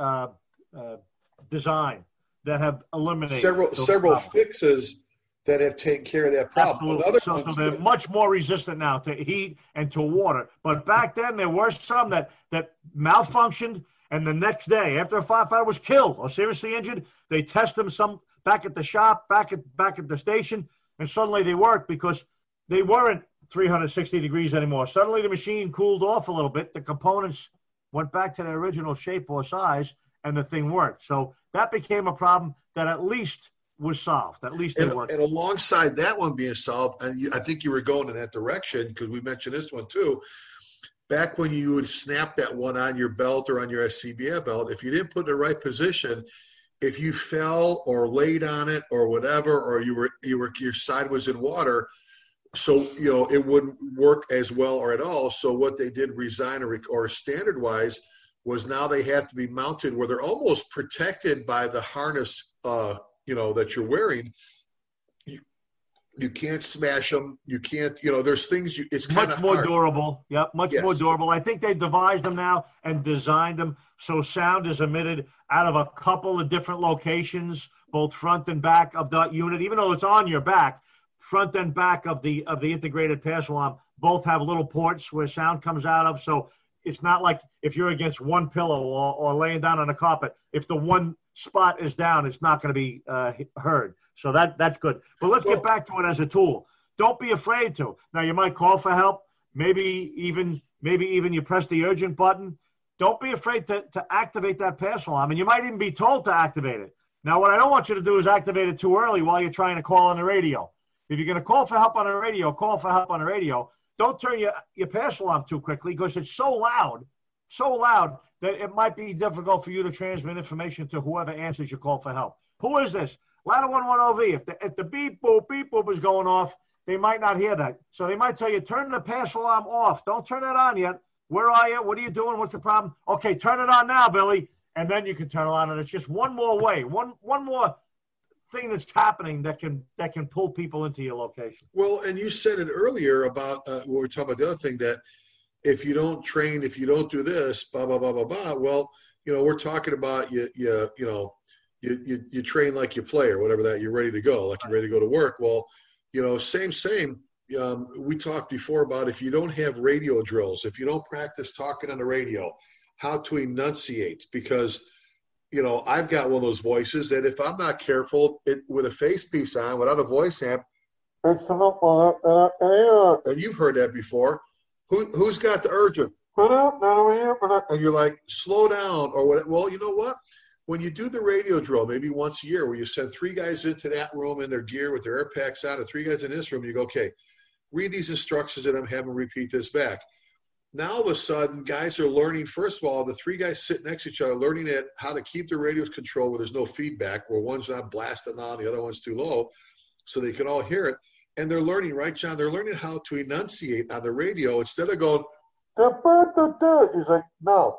design that have eliminated several fixes that have taken care of that problem. So they're much more resistant now to heat and to water. But back then, there were some that malfunctioned. And the next day, after a firefighter was killed or seriously injured, they test them some back at the shop, back at the station, and suddenly they worked because they weren't 360 degrees anymore. Suddenly the machine cooled off a little bit. The components went back to their original shape or size, and the thing worked. So that became a problem that at least was solved. At least it worked. And alongside that one being solved, and I think you were going in that direction because we mentioned this one too. Back when you would snap that one on your belt or on your SCBA belt, if you didn't put it in the right position, if you fell or laid on it or whatever, or your side was in water, so it wouldn't work as well or at all. So what they did or standard wise was now they have to be mounted where they're almost protected by the harness that you're wearing. You can't smash them. You can't, there's things it's kind of much more durable. Yep, much more durable. I think they've devised them now and designed them so sound is emitted out of a couple of different locations, both front and back of that unit. Even though it's on your back, front and back of the integrated pass alarm both have little ports where sound comes out of. So it's not like if you're against one pillow or laying down on a carpet, if the one spot is down, it's not going to be heard. So that's good. But let's get back to it as a tool. Don't be afraid to. Now, you might call for help. Maybe even you press the urgent button. Don't be afraid to activate that pass alarm. And you might even be told to activate it. Now, what I don't want you to do is activate it too early while you're trying to call on the radio. If you're going to call for help on the radio, call for help on the radio. Don't turn your pass alarm too quickly because it's so loud that it might be difficult for you to transmit information to whoever answers your call for help. Who is this? Ladder 110V. If the beep boop is going off, they might not hear that. So they might tell you, turn the pass alarm off. Don't turn it on yet. Where are you? What are you doing? What's the problem? Okay, turn it on now, Billy. And then you can turn it on. And it's just one more way, one more thing that's happening that can pull people into your location. Well, and you said it earlier about when we were talking about the other thing that if you don't train, if you don't do this, blah, blah, blah, blah, blah. Well, we're talking about you train like you play or whatever that you're ready to go, like you're ready to go to work. Well, same. We talked before about if you don't have radio drills, if you don't practice talking on the radio, how to enunciate, because I've got one of those voices that if I'm not careful, with a face piece on, without a voice amp, and you've heard that before. Who's got the urgent? And you're like, slow down, or what? Well, you know what? When you do the radio drill, maybe once a year, where you send 3 guys into that room in their gear with their air packs on, and 3 guys in this room, you go, okay, read these instructions and I'm having repeat this back. Now, all of a sudden, guys are learning, first of all, the 3 guys sitting next to each other, learning how to keep the radios controlled where there's no feedback, where one's not blasting on, the other one's too low, so they can all hear it. And they're learning, right, John? They're learning how to enunciate on the radio instead of going, he's like, no,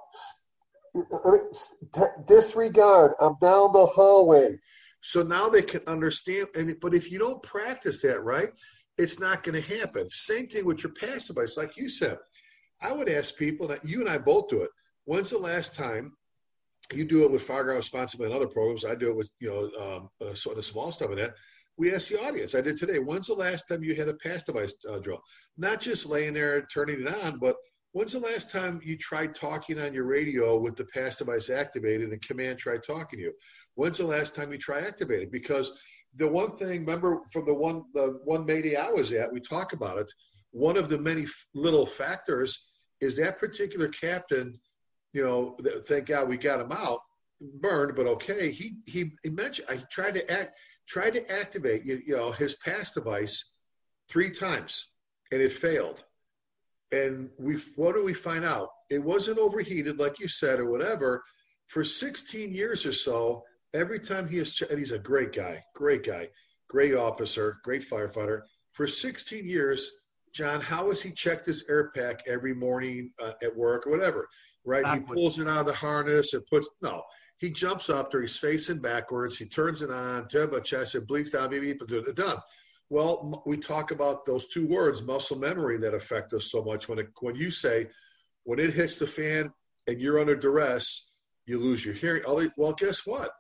disregard, I'm down the hallway. So now they can understand. But if you don't practice that, right, it's not going to happen. Same thing with your passive device, like you said. I would ask people, that you and I both do it, when's the last time you do it with Fire Ground Responsibly and other programs? I do it with, sort of small stuff in that. We ask the audience, I did today, when's the last time you had a pass device drill? Not just laying there and turning it on, but when's the last time you tried talking on your radio with the pass device activated and command tried talking to you? When's the last time you try activating? Because the one thing, remember from the one Mayday I was at, we talk about it, one of the many little factors is that particular captain, thank God we got him out, burned, but okay. He mentioned he tried to activate his pass device 3 times, and it failed. And what do we find out? It wasn't overheated, like you said, or whatever. For 16 years or so, every time and he's a great guy, great officer, great firefighter. For 16 years, John, how has he checked his air pack every morning at work or whatever, right? He pulls it out of the harness and he jumps up there, he's facing backwards, he turns it on, chest, it bleeds down, it's done. Well, we talk about those 2 words, muscle memory, that affect us so much. When you say, when it hits the fan and you're under duress, you lose your hearing. Well, guess what?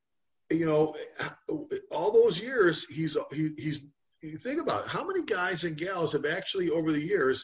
All those years, he's you think about it, how many guys and gals have actually over the years,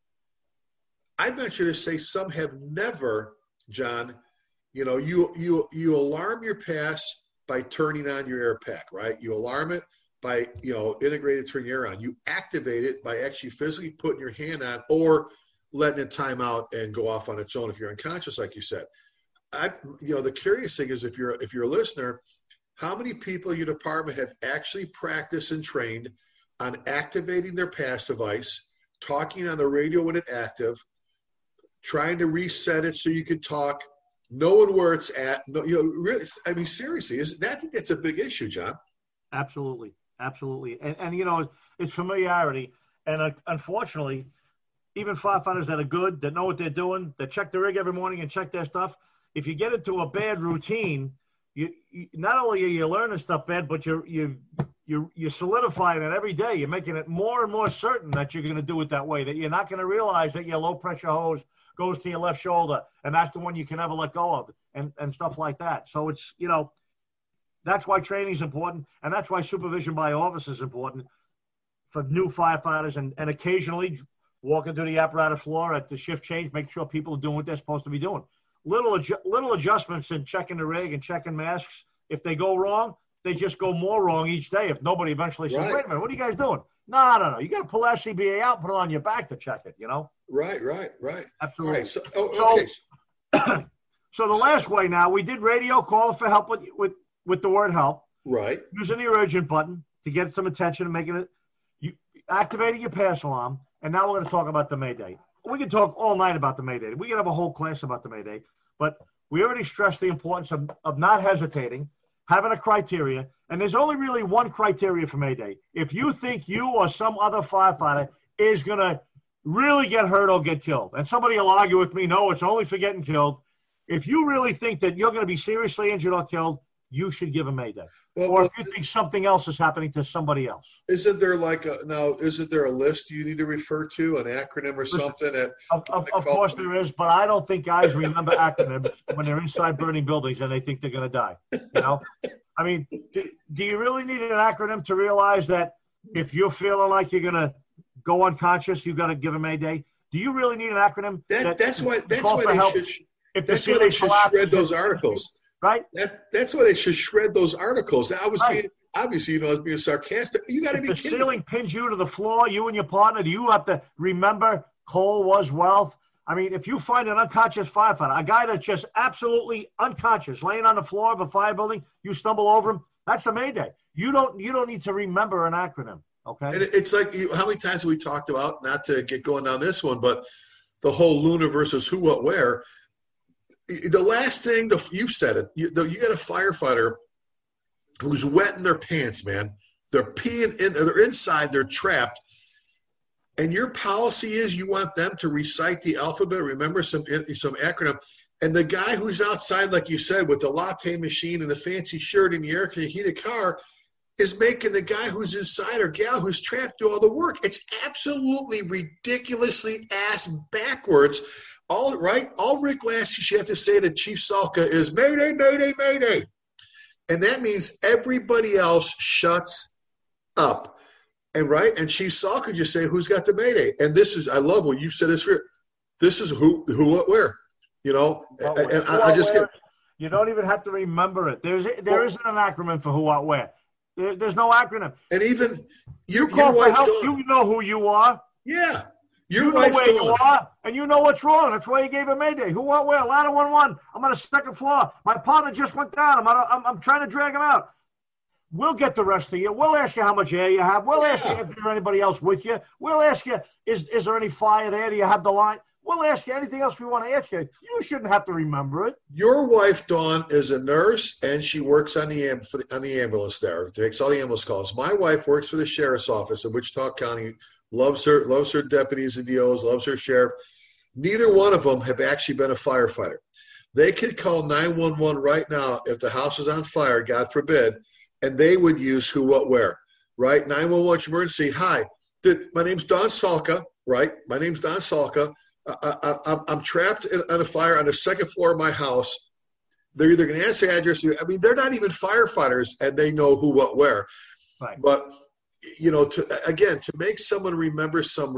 I venture to say some have never, John, you alarm your pass by turning on your air pack, right? You alarm it by, integrated turn your air on. You activate it by actually physically putting your hand on or letting it time out and go off on its own if you're unconscious, like you said. The curious thing is if you're a listener, how many people in your department have actually practiced and trained on activating their pass device, talking on the radio when it's active, trying to reset it so you can talk, knowing where it's at? Really, I mean, seriously, I think that's a big issue, John. Absolutely. And it's familiarity. And unfortunately, even firefighters that are good, that know what they're doing, that check the rig every morning and check their stuff, if you get into a bad routine, you not only are you learning stuff bad, but you're solidifying it every day. You're making it more and more certain that you're going to do it that way, that you're not going to realize that your low pressure hose goes to your left shoulder, and that's the one you can never let go of, and stuff like that. So it's, that's why training is important, and that's why supervision by officers is important for new firefighters, and occasionally walking through the apparatus floor at the shift change, make sure people are doing what they're supposed to be doing. Little adjustments in checking the rig and checking masks. If they go wrong, they just go more wrong each day. If nobody eventually says, wait a minute, what are you guys doing? No. You got to pull that CBA out and put it on your back to check it, Right. Absolutely. Right. So the last way now, we did radio call for help with the word help. Right. Using the urgent button to get some attention and making it, activating your pass alarm. And now we're going to talk about the Mayday. We can talk all night about the Mayday. We can have a whole class about the Mayday. But we already stressed the importance of not hesitating, having a criteria. And there's only really one criteria for Mayday. If you think you or some other firefighter is going to really get hurt or get killed, and somebody will argue with me, no, it's only for getting killed. If you really think that you're going to be seriously injured or killed, you should give a Mayday. Or if you think something else is happening to somebody else. Isn't there isn't there a list you need to refer to, an acronym or something? Of course there is, but I don't think guys remember acronyms when they're inside burning buildings and they think they're going to die. I mean, do you really need an acronym to realize that if you're feeling like you're going to go unconscious, you've got to give a Mayday? Do you really need an acronym? That's why they should shred those articles. right? That's why they should shred those articles. I was being, obviously, I was being sarcastic. You got to be kidding. If the ceiling pins you to the floor, you and your partner, do you have to remember coal was wealth? I mean, if you find an unconscious firefighter, a guy that's just absolutely unconscious, laying on the floor of a fire building, you stumble over him, that's a Mayday. You don't need to remember an acronym, okay? And it's like, how many times have we talked about, not to get going down this one, but the whole Luna versus who, what, where. The last thing, you've said it, you got a firefighter who's wet in their pants, man. They're peeing they're inside, they're trapped. And your policy is you want them to recite the alphabet, remember some acronym. And the guy who's outside, like you said, with the latte machine and the fancy shirt in the air heated car is making the guy who's inside or gal who's trapped do all the work. It's absolutely ridiculously ass backwards. All Rick Lasky should have to say to Chief Salka is Mayday, Mayday, Mayday. And that means everybody else shuts up. And Chief Salka just say, who's got the Mayday? And this is, I love what you said this for. This is who, what, where. You don't even have to remember it. There isn't an acronym for who, what, where. There's no acronym. And even your wife, you know who you are. Yeah. You know where you are, and you know what's wrong. That's why you gave a Mayday. Who, what, where? Ladder 1-1. I'm on the second floor. My partner just went down. I'm trying to drag him out. We'll get the rest of you. We'll ask you how much air you have. We'll ask you if there's anybody else with you. We'll ask you, is there any fire there? Do you have the line? We'll ask you anything else we want to ask you. You shouldn't have to remember it. Your wife, Dawn, is a nurse, and she works on the ambulance there. Takes all the ambulance calls. My wife works for the sheriff's office in Wichita County. Loves her deputies and DOs, loves her sheriff. Neither one of them have actually been a firefighter. They could call 911 right now if the house is on fire, God forbid, and they would use who, what, where, right? 911 emergency. Hi, my name's Don Salka, right? My name's Don Salka. I'm trapped on a fire on the second floor of my house. They're either going to ask the address. I mean, they're not even firefighters, and they know who, what, where. Right. But to make someone remember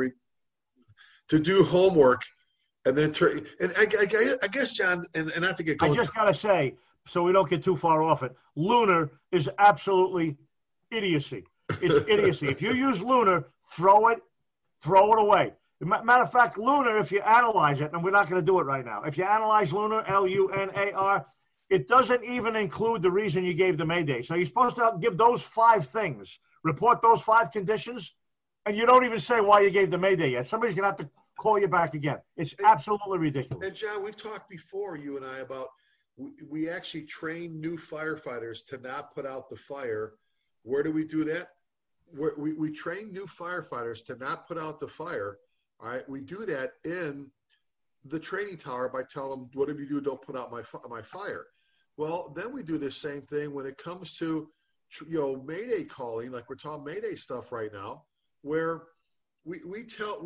to do homework, and then I guess, John, and I think it goes. I just gotta say, so we don't get too far off it. Lunar is absolutely idiocy. It's idiocy. If you use Lunar, throw it away. Matter of fact, Lunar, if you analyze it, and we're not going to do it right now. If you analyze Lunar, Lunar, it doesn't even include the reason you gave the Mayday. So you're supposed to give those 5 things. Report those 5 conditions, and you don't even say why you gave the Mayday yet. Somebody's going to have to call you back again. It's absolutely ridiculous. And, John, we've talked before, you and I, about we actually train new firefighters to not put out the fire. Where do we do that? We train new firefighters to not put out the fire. All right, we do that in the training tower by telling them, whatever you do, don't put out my fire. Well, then we do the same thing when it comes to Mayday calling, like we're talking Mayday stuff right now, where we're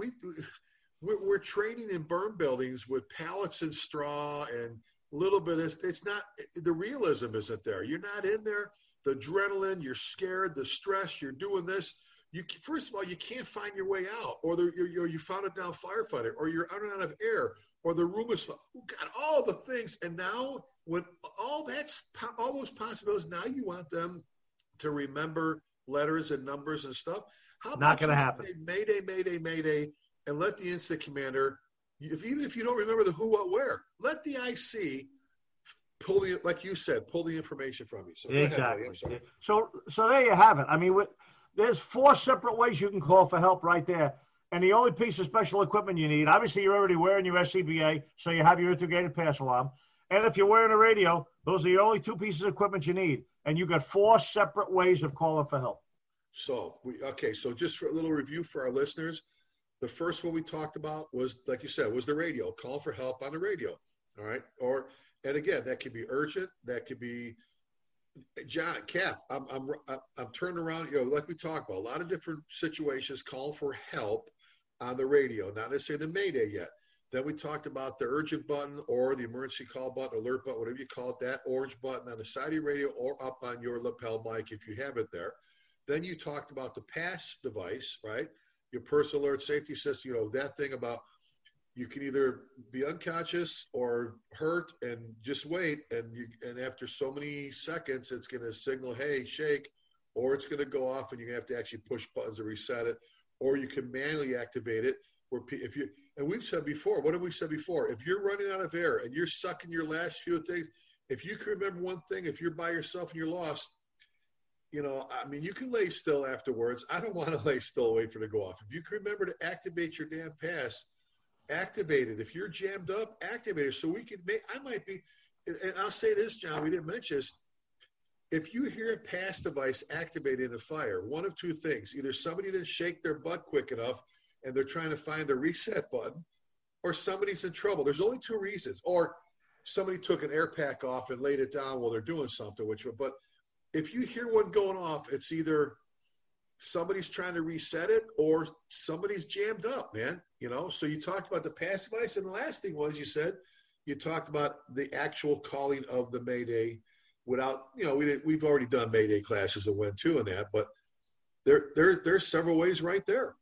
training in burn buildings with pallets and straw and a little bit of, it's not, the realism isn't there. You're not in there. The adrenaline, you're scared, the stress, you're doing this. First of all, you can't find your way out, or you found a down firefighter, or you're out of air, or the room is, all the things. And now when all those possibilities, now you want them to remember letters and numbers and stuff. How about not going to happen? Mayday, Mayday, Mayday, and let the incident commander, even if you don't remember the who, what, where, let the IC pull the information from you. So exactly. So there you have it. I mean, there's 4 separate ways you can call for help right there. And the only piece of special equipment you need, obviously you're already wearing your SCBA, so you have your integrated pass alarm. And if you're wearing a radio, those are the only 2 pieces of equipment you need. And you got 4 separate ways of calling for help. So just for a little review for our listeners, the first one we talked about was, like you said, was the radio, call for help on the radio. All right. And again, that could be urgent. That could be, John, Cap, I'm turning around, like we talked about, a lot of different situations, call for help on the radio, not necessarily the Mayday yet. Then we talked about the urgent button or the emergency call button, alert button, whatever you call it, that orange button on the side of your radio or up on your lapel mic if you have it there. Then you talked about the pass device, right? Your personal alert safety system, that thing about you can either be unconscious or hurt and just wait. And after so many seconds, it's going to signal, hey, shake, or it's going to go off and you're going to have to actually push buttons to reset it, or you can manually activate it. And we've said before, what have we said before? If you're running out of air and you're sucking your last few things, if you can remember one thing, if you're by yourself and you're lost, you know, I mean, you can lay still afterwards. I don't want to lay still, wait for it to go off. If you can remember to activate your damn pass, activate it. If you're jammed up, activate it. So we can and I'll say this, John, we didn't mention this. If you hear a pass device activated in a fire, one of two things: either somebody didn't shake their butt quick enough and they're trying to find the reset button, or somebody's in trouble. There's only two reasons. Or somebody took an air pack off and laid it down while they're doing something. But if you hear one going off, it's either somebody's trying to reset it or somebody's jammed up, man. You know, so you talked about the pass device. And the last thing was, you talked about the actual calling of the Mayday without, you know, we've already done Mayday classes and went to and that, but there's several ways right there.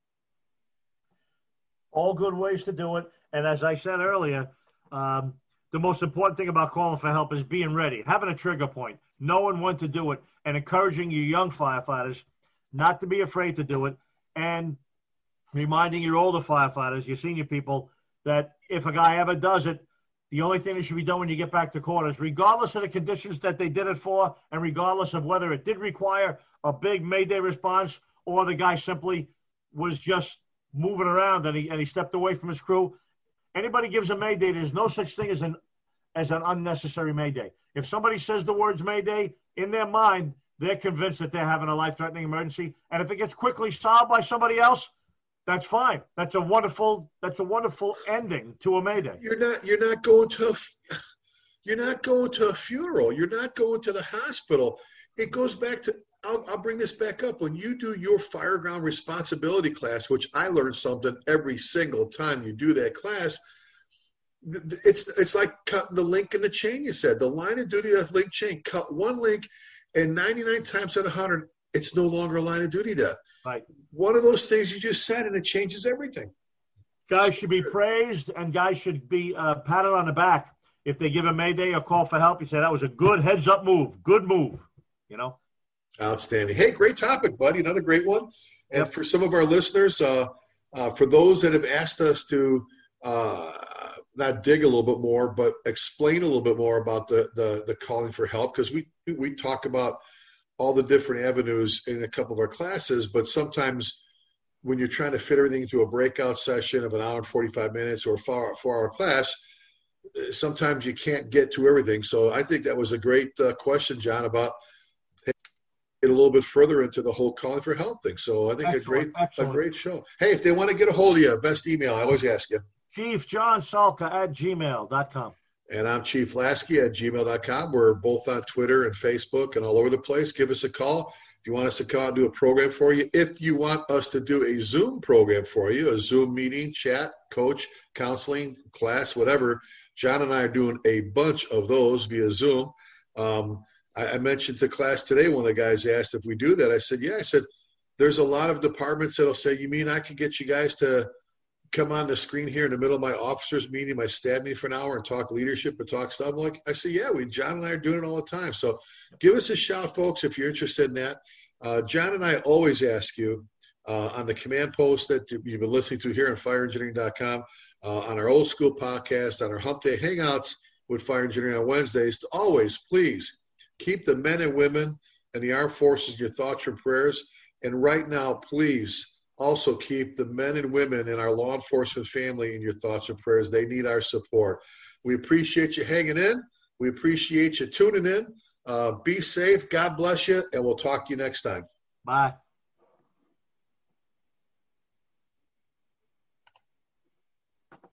All good ways to do it. And as I said earlier, the most important thing about calling for help is being ready, having a trigger point, knowing when to do it, and encouraging your young firefighters not to be afraid to do it, and reminding your older firefighters, your senior people, that if a guy ever does it, the only thing that should be done when you get back to quarters, regardless of the conditions that they did it for, and regardless of whether it did require a big Mayday response or the guy simply was just moving around and he stepped away from his crew. Anybody gives a Mayday, there's no such thing as an unnecessary Mayday. If somebody says the words Mayday, in their mind, they're convinced that they're having a life-threatening emergency. And if it gets quickly solved by somebody else, that's fine. That's a wonderful ending to a Mayday. You're not going to a funeral. You're not going to the hospital. It goes back to, I'll bring this back up. When you do your fireground responsibility class, which I learn something every single time you do that class, it's like cutting the link in the chain. You said the line of duty death link chain, cut one link, and 99 times out of 100, it's no longer a line of duty death. Right. One of those things you just said, and it changes everything. Guys should be praised, and guys should be patted on the back if they give a Mayday or call for help. You say that was a good heads-up move, good move. You know. Outstanding. Hey, great topic, buddy. Another great one. And for some of our listeners, for those that have asked us to not dig a little bit more, but explain a little bit more about the calling for help, because we talk about all the different avenues in a couple of our classes, but sometimes when you're trying to fit everything into a breakout session of an hour and 45 minutes or a 4-hour class, sometimes you can't get to everything. So I think that was a great question, John, about get a little bit further into the whole calling for help thing. So I think a great show. Hey, if they want to get a hold of you, best email, I always ask you. ChiefJohnSalka@gmail.com. And I'm Chief Lasky at gmail.com. We're both on Twitter and Facebook and all over the place. Give us a call if you want us to come out and do a program for you. If you want us to do a Zoom program for you, a Zoom meeting, chat, coach, counseling, class, whatever, John and I are doing a bunch of those via Zoom. I mentioned to class today, one of the guys asked if we do that. I said, yeah. I said, there's a lot of departments that'll say, you mean I could get you guys to come on the screen here in the middle of my officers meeting, my staff meeting for an hour and talk leadership and talk stuff? I said, yeah, John and I are doing it all the time. So give us a shout, folks, if you're interested in that. John and I always ask you on the command post that you've been listening to here on fireengineering.com, on our old school podcast, on our Hump Day Hangouts with Fire Engineering on Wednesdays, to always, please, keep the men and women and the armed forces in your thoughts and prayers. And right now, please also keep the men and women in our law enforcement family in your thoughts and prayers. They need our support. We appreciate you hanging in. We appreciate you tuning in. Be safe. God bless you. And we'll talk to you next time. Bye.